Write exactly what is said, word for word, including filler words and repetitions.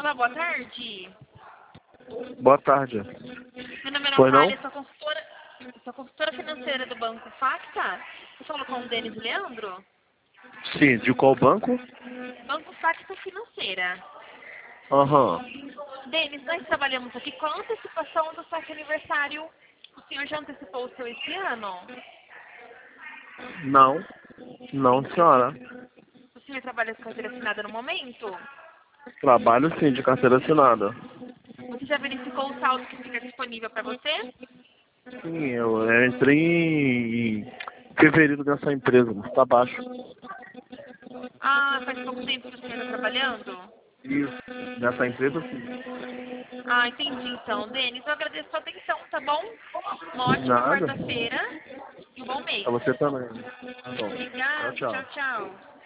Olá, boa tarde. Boa tarde. Meu nome é Foi não? Natália, sou consultora, sou consultora financeira do Banco Facta. Você falou com o Denis Leandro? Sim, de qual banco? Banco Facta Financeira. Aham. Denis, nós trabalhamos aqui com a antecipação do saque aniversário. O senhor já antecipou o seu esse ano? Não. Não, senhora. O senhor trabalha com carteira assinada no momento? Trabalho sim, de carteira assinada. Você já verificou o saldo que fica disponível para você? Sim, eu, eu entrei em fevereiro nessa empresa, mas tá baixo. Ah, faz pouco tempo que o senhor está trabalhando? Isso. Nessa empresa sim. Ah, entendi então. Denis, eu agradeço a sua atenção, tá bom? Uma ótima Nada. quarta-feira e um bom mês. Pra você também. Tá bom. Tchau, Obrigada, tchau, tchau. tchau.